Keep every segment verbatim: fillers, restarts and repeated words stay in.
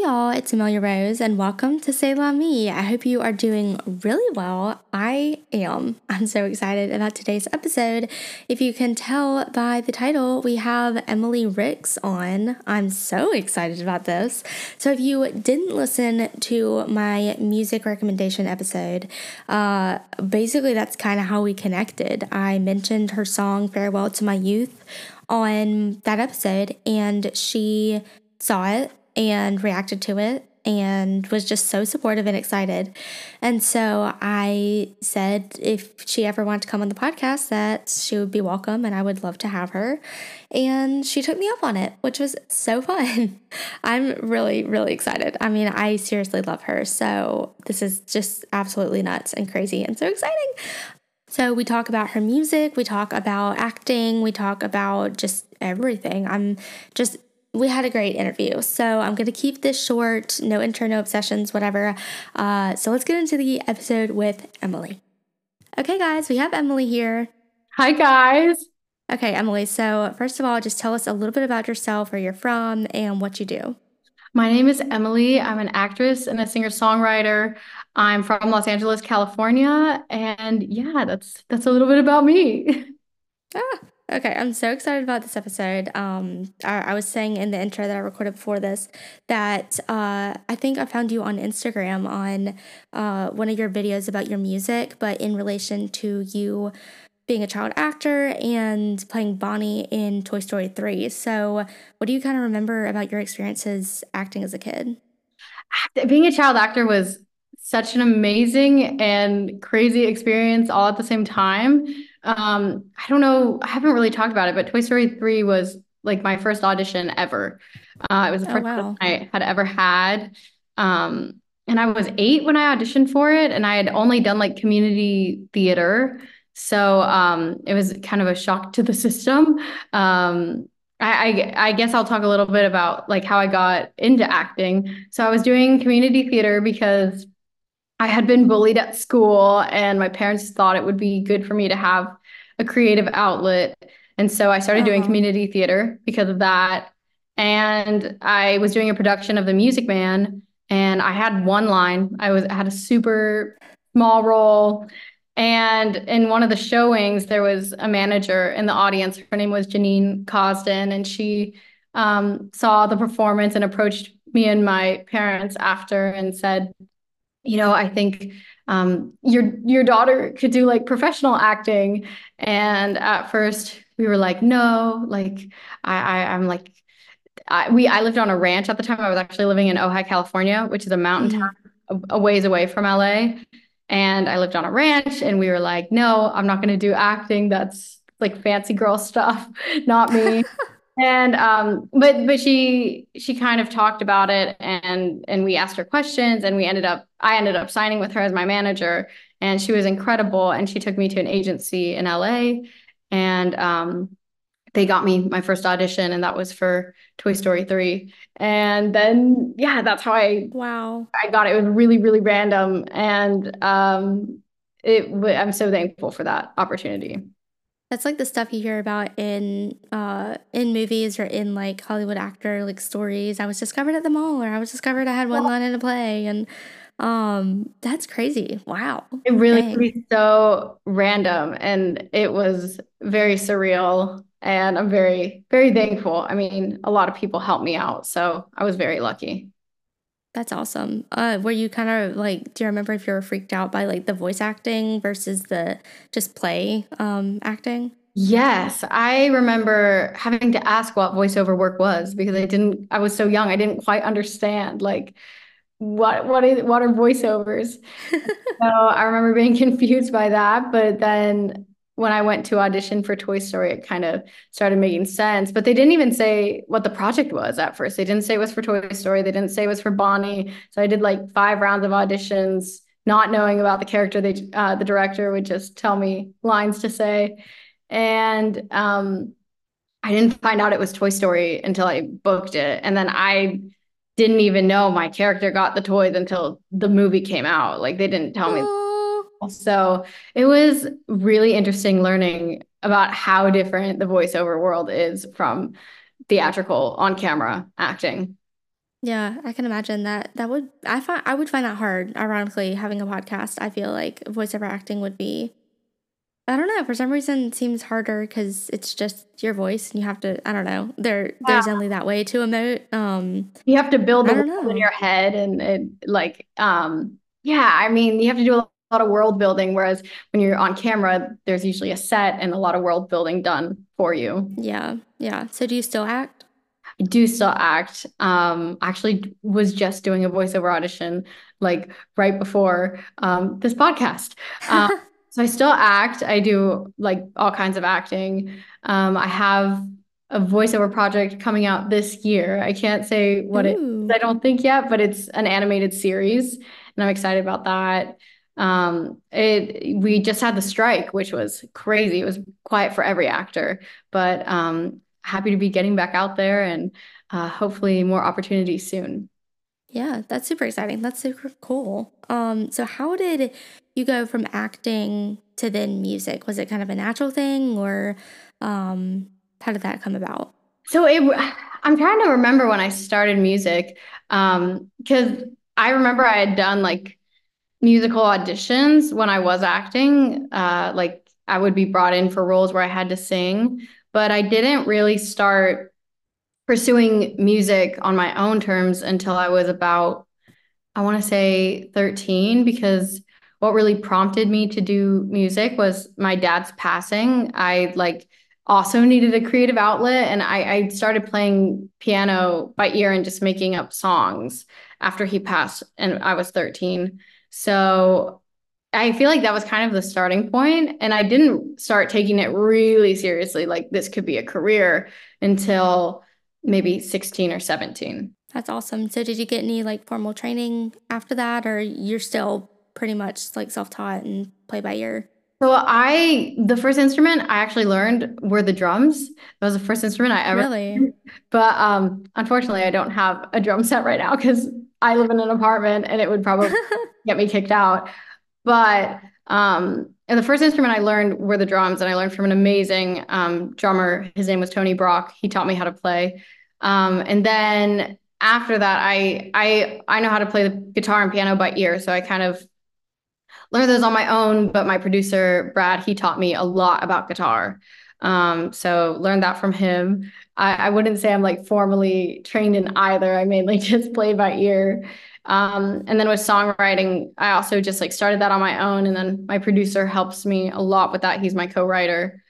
y'all, it's Amelia Rose, and welcome to Say La Me. I hope you are doing really well. I am. I'm so excited about today's episode. If you can tell by the title, we have Emily Ricks on. I'm so excited about this. So, if you didn't listen to my music recommendation episode, uh, basically that's kind of how we connected. I mentioned her song Farewell to My Youth on that episode, and she saw it and reacted to it and was just so supportive and excited. And so I said if she ever wanted to come on the podcast that she would be welcome and I would love to have her. And she took me up on it, which was so fun. I'm really, really excited. I mean, I seriously love her. So this is just absolutely nuts and crazy and so exciting. So we talk about her music, we talk about acting, we talk about just everything. I'm just We had a great interview, so I'm going to keep this short, no intro, no obsessions, whatever. Uh, so let's get into the episode with Emily. Okay, guys, we have Emily here. Hi, guys. Okay, Emily, so first of all, just tell us a little bit about yourself, where you're from, and what you do. My name is Emily. I'm an actress and a singer-songwriter. I'm from Los Angeles, California, and yeah, that's that's a little bit about me. Ah, okay, I'm so excited about this episode. Um, I, I was saying in the intro that I recorded before this that uh, I think I found you on Instagram on uh, one of your videos about your music, but in relation to you being a child actor and playing Bonnie in Toy Story three. So, what do you kind of remember about your experiences acting as a kid? Being a child actor was such an amazing and crazy experience all at the same time. Um, I don't know, I haven't really talked about it, but Toy Story three was like my first audition ever. Uh, it was the Oh, first audition wow. I had ever had. Um, and I was eight when I auditioned for it, and I had only done like community theater. So um, it was kind of a shock to the system. Um, I, I I guess I'll talk a little bit about like how I got into acting. So I was doing community theater because I had been bullied at school and my parents thought it would be good for me to have a creative outlet. And so I started doing Uh-huh. community theater because of that. And I was doing a production of The Music Man and I had one line. I was I had a super small role. And in one of the showings, there was a manager in the audience. Her name was Janine Cosden, and she um, saw the performance and approached me and my parents after and said, you know, I think um, your your daughter could do like professional acting. And at first we were like, no, like I, I I'm like I, we I lived on a ranch at the time. I was actually living in Ojai, California, which is a mountain Hmm. town a, a ways away from L A. And I lived on a ranch, and we were like, no, I'm not going to do acting. That's like fancy girl stuff, not me. And um, but but she she kind of talked about it, and and we asked her questions, and we ended up I ended up signing with her as my manager, and she was incredible, and she took me to an agency in L A, and um, they got me my first audition, and that was for Toy Story three. And then yeah, that's how I Wow. I got it. It was really really random, and um, it I'm so thankful for that opportunity. That's like the stuff you hear about in uh in movies or in like Hollywood actor like stories. I was discovered at the mall, or I was discovered I had one line in a play, and um that's crazy. Wow. It really could Dang. be so random and it was very surreal. And I'm very, very thankful. I mean, a lot of people helped me out. So I was very lucky. That's awesome. Uh were you kind of like, do you remember if you were freaked out by like the voice acting versus the just play um acting? Yes, I remember having to ask what voiceover work was because I didn't, I was so young, I didn't quite understand like what what is what are voiceovers. So I remember being confused by that, but then when I went to audition for Toy Story, it kind of started making sense. But they didn't even say what the project was at first. They didn't say it was for Toy Story. They didn't say it was for Bonnie. So I did like five rounds of auditions, not knowing about the character. They uh, the director would just tell me lines to say, and um, I didn't find out it was Toy Story until I booked it, and then I didn't even know my character got the toys until the movie came out. Like they didn't tell me. Oh, So it was really interesting learning about how different the voiceover world is from theatrical on camera acting. Yeah, I can imagine that. That would I find I would find that hard. Ironically, having a podcast, I feel like voiceover acting would be. I don't know. For some reason, it seems harder because it's just your voice, and you have to. I don't know. There, Yeah. there's only that way to emote. Um, You have to build I the don't world in know. your head and it like um yeah, I mean, you have to do a lot of world building, whereas when you're on camera, there's usually a set and a lot of world building done for you. Yeah, yeah. So do you still act? I do still act. Um, actually was just doing a voiceover audition like right before um this podcast. Um, so I still act. I do like all kinds of acting. Um, I have a voiceover project coming out this year. I can't say what it is, Ooh, I don't think yet, but it's an animated series, and I'm excited about that. Um, it we just had the strike, which was crazy. It was quiet for every actor, but um happy to be getting back out there and uh, hopefully more opportunities soon. yeah. That's super exciting. That's super cool. Um, so how did you go from acting to then music? Was it kind of a natural thing, or um, how did that come about? So it, I'm trying to remember when I started music, um, because I remember I had done like musical auditions when I was acting. Uh, like I would be brought in for roles where I had to sing, but I didn't really start pursuing music on my own terms until I was about I want to say thirteen because what really prompted me to do music was my dad's passing. I like also needed a creative outlet and I, I started playing piano by ear and just making up songs after he passed and I was thirteen. So I feel like that was kind of the starting point and I didn't start taking it really seriously like this could be a career until maybe sixteen or seventeen. That's awesome. So did you get any like formal training after that, or you're still pretty much like self-taught and play by ear? So I, the first instrument I actually learned were the drums. That was the first instrument I ever Really? learned. But um, unfortunately, I don't have a drum set right now because I live in an apartment and it would probably get me kicked out. But um, and the first instrument I learned were the drums, and I learned from an amazing um, drummer. His name was Tony Brock. He taught me how to play. Um, and then after that, I I I know how to play the guitar and piano by ear, so I kind of learned those on my own, but my producer, Brad, he taught me a lot about guitar. Um, so learned that from him. I, I wouldn't say I'm like formally trained in either. I mainly just play by ear. Um, and then with songwriting, I also just like started that on my own. And then my producer helps me a lot with that. He's my co-writer.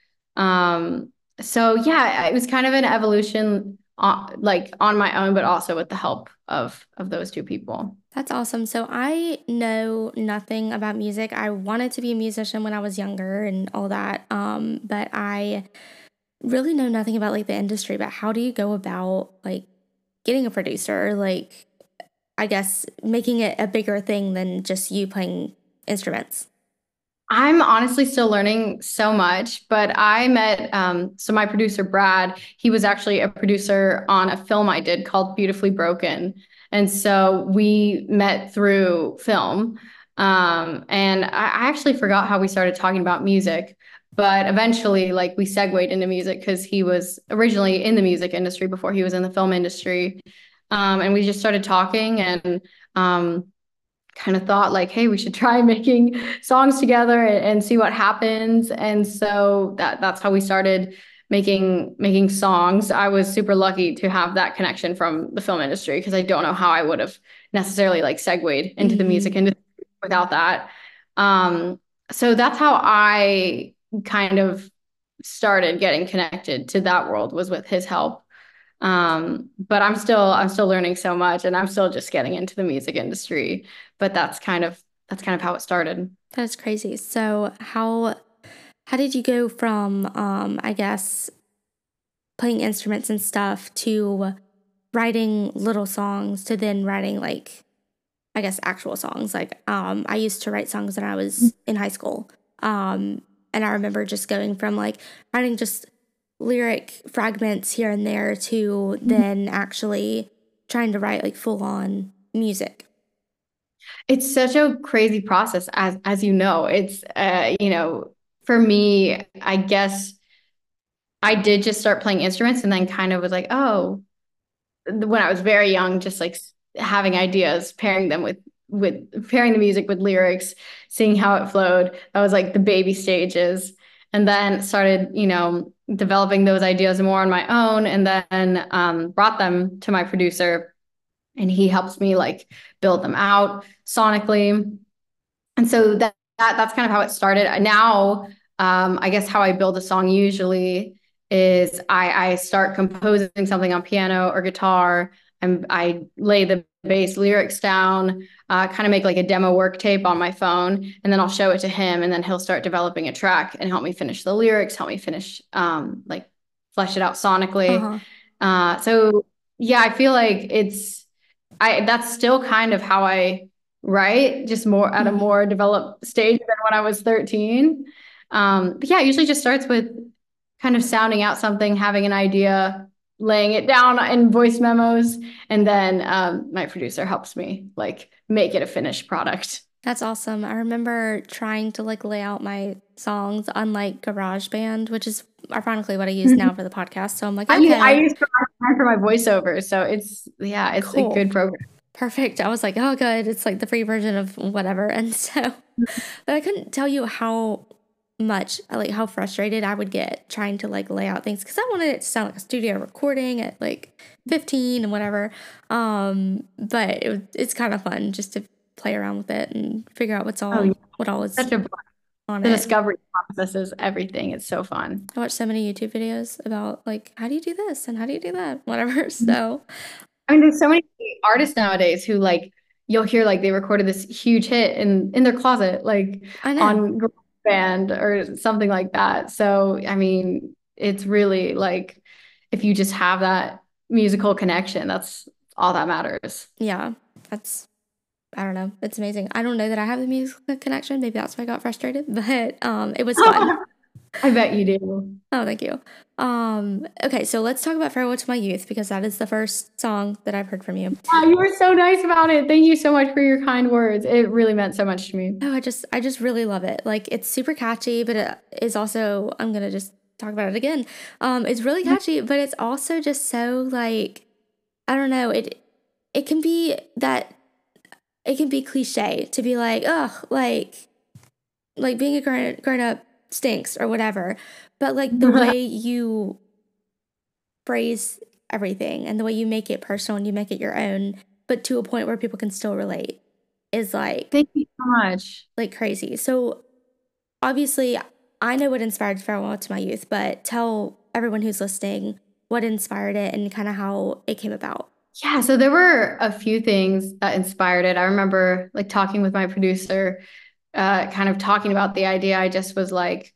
Um, so yeah, it was kind of an evolution on, like on my own, but also with the help of of those two people. That's awesome. So I know nothing about music. I wanted to be a musician when I was younger and all that. Um, but I really know nothing about like the industry. But how do you go about like getting a producer? Like, I guess making it a bigger thing than just you playing instruments. I'm honestly still learning so much, but I met um, so my producer Brad, he was actually a producer on a film I did called Beautifully Broken. And so we met through film. Um, and I, I actually forgot how we started talking about music, but eventually like we segued into music because he was originally in the music industry before he was in the film industry. Um, and we just started talking and um, kind of thought like, hey, we should try making songs together and, and see what happens. And so that that's how we started making making songs. I was super lucky to have that connection from the film industry because I don't know how I would have necessarily like segued into the music Hmm. industry without that. Um, so that's how I kind of started getting connected to that world was with his help. Um, but I'm still I'm still learning so much and I'm still just getting into the music industry. But that's kind of that's kind of how it started. That's crazy. So how how did you go from um, I guess playing instruments and stuff to writing little songs to then writing like I guess actual songs. Like um I used to write songs when I was in high school. Um and I remember just going from like writing just lyric fragments here and there to then actually trying to write like full on music. It's such a crazy process as as you know. It's uh, you know, for me, I guess I did just start playing instruments and then kind of was like, oh, when I was very young, just like having ideas, pairing them with with pairing the music with lyrics, seeing how it flowed. That was like the baby stages. And then started, you know, developing those ideas more on my own, and then um, brought them to my producer, and he helps me like build them out sonically. And so that, that that's kind of how it started. Now, um, I guess how I build a song usually is I, I start composing something on piano or guitar, and I lay the bass lyrics down, uh, kind of make like a demo work tape on my phone, and then I'll show it to him, and then he'll start developing a track and help me finish the lyrics, help me finish um, like flesh it out sonically. Uh-huh. Uh, so yeah, I feel like it's I that's still kind of how I write, just more at a Mhm. more developed stage than when I was thirteen. Um, but yeah, it usually just starts with kind of sounding out something, having an idea, laying it down in voice memos, and then um, my producer helps me like make it a finished product. That's awesome. I remember trying to like lay out my songs on like GarageBand, which is ironically what I use now for the podcast. So I'm like, I use I okay, use GarageBand for my voiceover, so it's yeah, it's a cool. good program. Perfect. I was like, oh, good. It's like the free version of whatever. And so, but I couldn't tell you how much, like, how frustrated I would get trying to like lay out things because I wanted it to sound like a studio recording at like fifteen and whatever. Um, but it, it's kind of fun just to play around with it and figure out what's Oh, yeah. all, what all is Such a blast. on The it. discovery process is everything. It's so fun. I watch so many YouTube videos about like, how do you do this and how do you do that? Whatever. So, I mean, there's so many artists nowadays who like you'll hear like they recorded this huge hit in in their closet, like I know. on band or something like that. So, I mean, it's really like if you just have that musical connection, that's all that matters. Yeah. That's I don't know. It's amazing. I don't know that I have the musical connection. Maybe that's why I got frustrated, but um, it was fun. I bet you do. Oh, thank you. Um, okay, so let's talk about Farewell to My Youth because that is the first song that I've heard from you. Wow, you were so nice about it. Thank you so much for your kind words. It really meant so much to me. Oh, I just I just really love it. Like it's super catchy, but it is also I'm gonna just talk about it again. Um, it's really catchy, but it's also just so like I don't know, it it can be that it can be cliche to be like, oh, like like being a grown, grown up stinks or whatever. But like the way you phrase everything and the way you make it personal and you make it your own, but to a point where people can still relate is like Thank you so much. like crazy. So obviously I know what inspired Farewell to My Youth, but tell everyone who's listening what inspired it and kind of how it came about. Yeah, so there were a few things that inspired it. I remember like talking with my producer, uh, kind of talking about the idea. I just was like,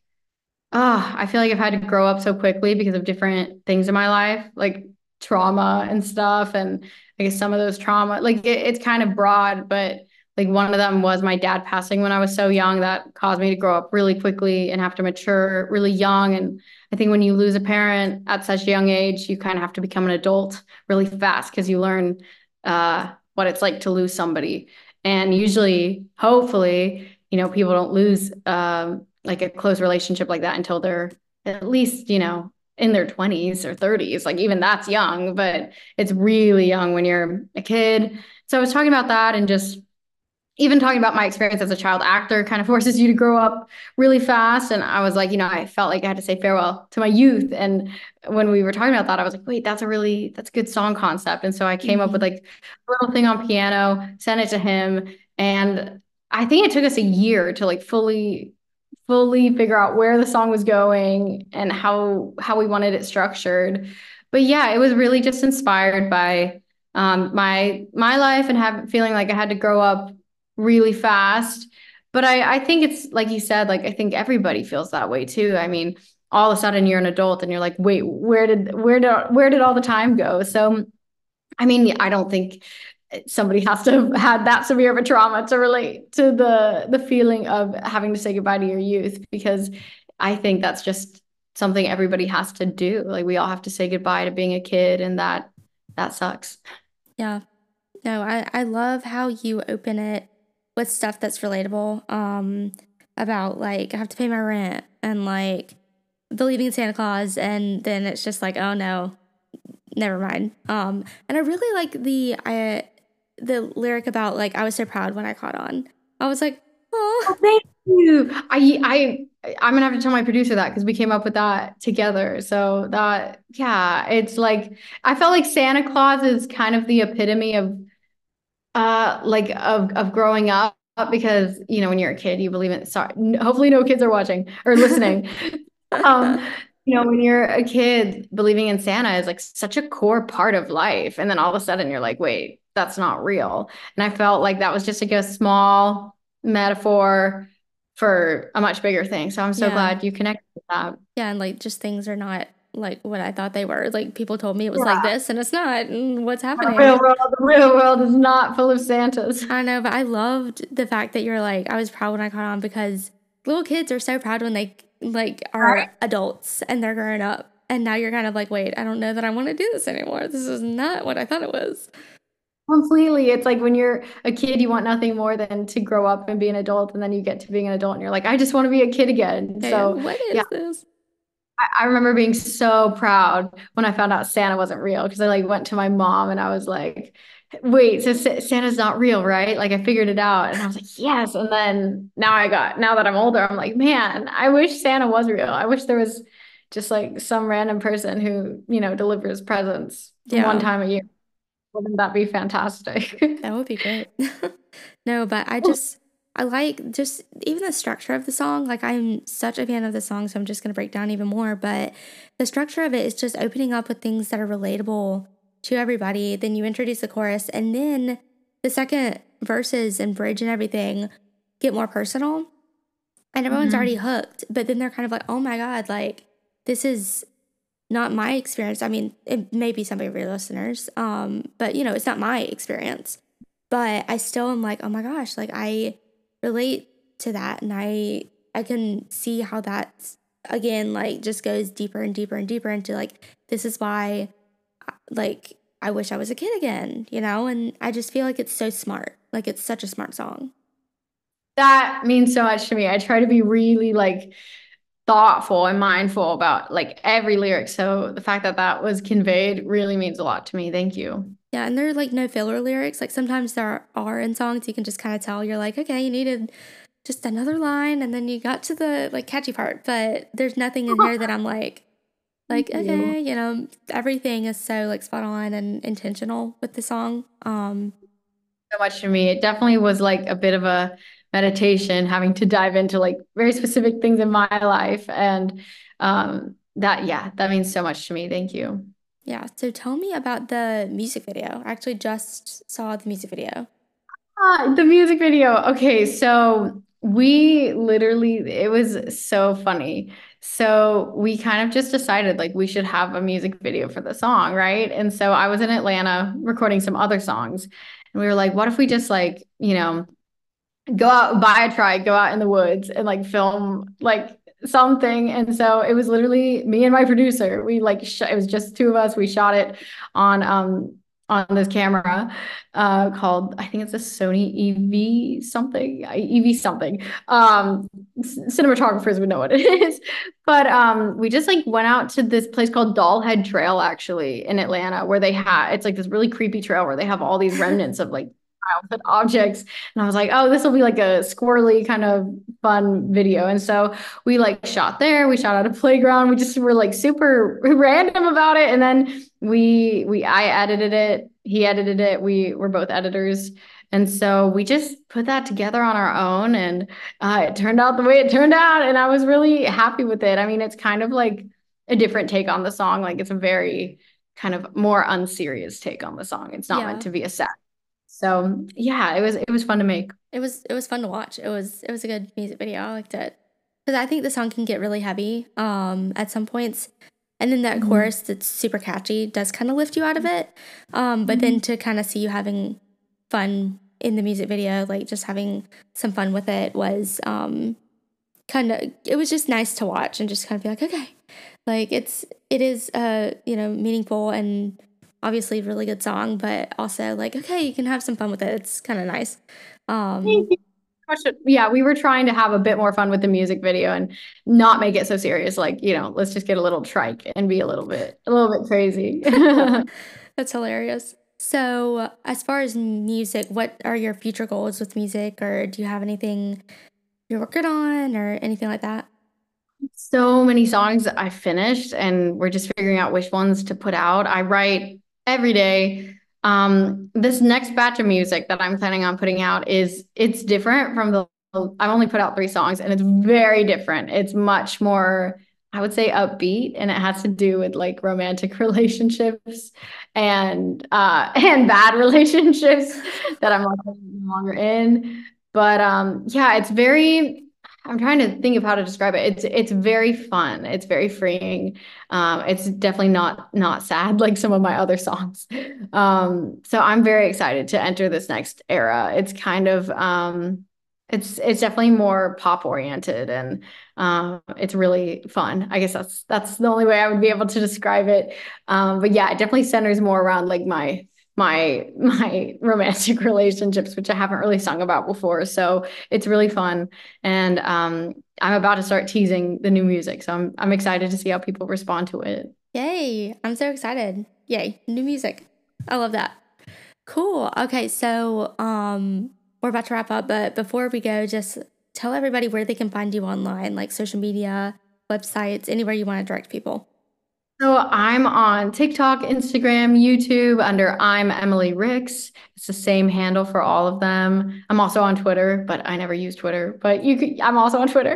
ah, I feel like I've had to grow up so quickly because of different things in my life, like trauma and stuff. And I guess some of those trauma, like it, it's kind of broad, but like one of them was my dad passing when I was so young that caused me to grow up really quickly and have to mature really young. And I think when you lose a parent at such a young age, you kind of have to become an adult really fast because you learn uh, what it's like to lose somebody. And usually, hopefully, you know, people don't lose um, like a close relationship like that until they're at least, you know, in their twenties or thirties. Like even that's young, but it's really young when you're a kid. So I was talking about that, and just even talking about my experience as a child actor kind of forces you to grow up really fast. And I was like, you know, I felt like I had to say farewell to my youth. And when we were talking about that, I was like, wait, that's a really, that's a good song concept. And so I came up with Mm-hmm. like a little thing on piano, sent it to him. And I think it took us a year to like fully, fully figure out where the song was going and how, how we wanted it structured. But yeah, it was really just inspired by um, my, my life and have feeling like I had to grow up really fast. But I, I think it's like you said, like I think everybody feels that way too. I mean, all of a sudden you're an adult and you're like, wait, where did where did where did all the time go? So I mean, I don't think somebody has to have had that severe of a trauma to relate to the the feeling of having to say goodbye to your youth, because I think that's just something everybody has to do. Like we all have to say goodbye to being a kid, and that that sucks. Yeah. No, I, I love how you open it with stuff that's relatable. Um, about like I have to pay my rent and like believing in Santa Claus, and then it's just like, oh no, never mind. Um, and I really like the I the lyric about like I was so proud when I caught on. I was like, Oh, oh, thank you. I I I'm gonna have to tell my producer that because we came up with that together. So that yeah, it's like I felt like Santa Claus is kind of the epitome of uh like of of growing up because you know when you're a kid you believe in sorry hopefully no kids are watching or listening. Um, you know, when you're a kid, believing in Santa is like such a core part of life. And then all of a sudden you're like, wait, that's not real. And I felt like that was just like a small metaphor for a much bigger thing. So I'm so yeah, glad you connected with that. yeah, and like just things are not like what I thought they were. Like people told me it was like Yeah. this, and it's not. And what's The real happening? world, the real world is not full of Santas. I know, but I loved the fact that you're like, I was proud when I caught on because little kids are so proud when they like Right? are adults and they're growing up. And now you're kind of like, wait, I don't know that I want to do this anymore. This is not what I thought it was. Completely. It's like when you're a kid, you want nothing more than to grow up and be an adult. And then you get to being an adult and you're like, I just want to be a kid again. Yeah, you're So, like, what yeah. is this? I, I remember being so proud when I found out Santa wasn't real because I like went to my mom and I was like, wait, so Sa- Santa's not real, right? Like I figured it out and I was like, yes. And then now I got, now that I'm older, I'm like, man, I wish Santa was real. I wish there was just like some random person who, you know, delivers presents one Yeah, time a year. Wouldn't that be fantastic? that would be great. No, but I just, I like just even the structure of the song. Like, I'm such a fan of the song, so I'm just going to break down even more. But the structure of it is just opening up with things that are relatable to everybody. Then you introduce the chorus, and then the second verses and bridge and everything get more personal. And everyone's already Mhm. hooked. But then they're kind of like, oh my God, like, this is not my experience. I mean, it may be some of your listeners, um, but you know, it's not my experience. But I still am like, oh my gosh, like I relate to that, and I I can see how that's again like just goes deeper and deeper and deeper into like this is why like I wish I was a kid again, you know, and I just feel like it's so smart. Like it's such a smart song. That means so much to me. I try to be really like thoughtful and mindful about like every lyric. So the fact that that was conveyed really means a lot to me. Thank you. Yeah, and there are like no filler lyrics. Like sometimes there are in songs you can just kind of tell you're like, okay, you needed just another line and then you got to the like catchy part. But there's nothing in here that I'm like Thank like, you. okay, you know, everything is so like spot on and intentional with the song. Um So much to me. It definitely was like a bit of a meditation, having to dive into like very specific things in my life. And um that, yeah, that means so much to me. Thank you. yeah, so tell me about the music video. I actually just saw the music video. Ah, the music video. Okay, so we literally, it was so funny. So we kind of just decided like we should have a music video for the song, right? And so I was in Atlanta recording some other songs, and we were like, what if we just like, you know, go out, buy a trike, go out in the woods and like film like something. And so it was literally me and my producer. We like sh- it was just two of us. We shot it on um on this camera uh called I think it's a Sony E V something, E V something. Um c- cinematographers would know what it is. But um we just like went out to this place called Dollhead Trail actually in Atlanta where they have it's like this really creepy trail where they have all these remnants of like childhood objects. And I was like, oh, this will be like a squirrely kind of fun video. And so we like shot there, we shot at a playground. We just were like super random about it. And then we we I edited it, he edited it. We were both editors. And so we just put that together on our own and uh, it turned out the way it turned out. And I was really happy with it. I mean, it's kind of like a different take on the song. Like it's a very kind of more unserious take on the song. It's not meant Yeah. to be a sad so yeah, it was it was fun to make. It was it was fun to watch. It was it was a good music video. I liked it. Cuz I think the song can get really heavy um at some points. And then that Mhm. chorus that's super catchy does kind of lift you out of it. Um but then Mhm. to kind of see you having fun in the music video, like just having some fun with it was um kind of it was just nice to watch and just kind of be like, okay. Like it's it is uh, you know, meaningful and obviously a really good song, but also like, okay, you can have some fun with it. It's kind of nice. Thank Um you. Much- Yeah, we were trying to have a bit more fun with the music video and not make it so serious. Like, you know, let's just get a little trike and be a little bit, a little bit crazy. That's hilarious. So, as far as music, what are your future goals with music, or do you have anything you're working on, or anything like that? So many songs I finished, and we're just figuring out which ones to put out. I write every day. Um, this next batch of music that I'm planning on putting out is it's different from the I've only put out three songs, and it's very different. It's much more, I would say, upbeat, and it has to do with like romantic relationships and uh and bad relationships that I'm like no longer in. But um yeah, it's very I'm trying to think of how to describe it. It's it's very fun. It's very freeing. Um, it's definitely not not sad like some of my other songs. Um, so I'm very excited to enter this next era. It's kind of um, it's it's definitely more pop oriented and um, it's really fun. I guess that's that's the only way I would be able to describe it. Um, but yeah, it definitely centers more around like my my my romantic relationships, which I haven't really sung about before. So it's really fun. And um, I'm about to start teasing the new music, so I'm I'm excited to see how people respond to it. Yay! I'm so excited. Yay! New music. I love that. Cool. Okay, so um, we're about to wrap up, but before we go, just tell everybody where they can find you online, like social media, websites, anywhere you want to direct people. So I'm on TikTok, Instagram, YouTube under I'm Emily Ricks. It's the same handle for all of them. I'm also on Twitter, but I never use Twitter. But you could, I'm also on Twitter.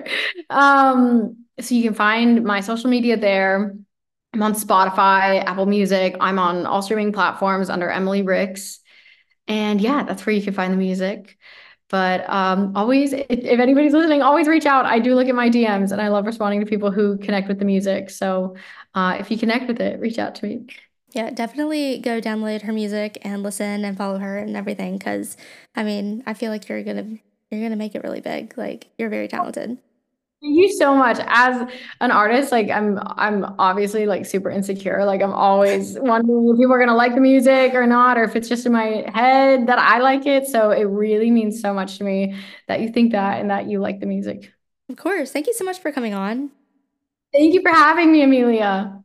Um, so you can find my social media there. I'm on Spotify, Apple Music. I'm on all streaming platforms under Emily Ricks. And yeah, that's where you can find the music. But um, always, if, if anybody's listening, always reach out. I do look at my D Ms and I love responding to people who connect with the music. So uh, if you connect with it, reach out to me. Yeah, definitely go download her music and listen and follow her and everything. Because I mean, I feel like you're gonna you're gonna make it really big. Like you're very talented. Thank you so much. As an artist, like I'm I'm obviously like super insecure. Like I'm always wondering if people are gonna like the music or not, or if it's just in my head that I like it. So it really means so much to me that you think that and that you like the music. Of course. Thank you so much for coming on. Thank you for having me, Amelia.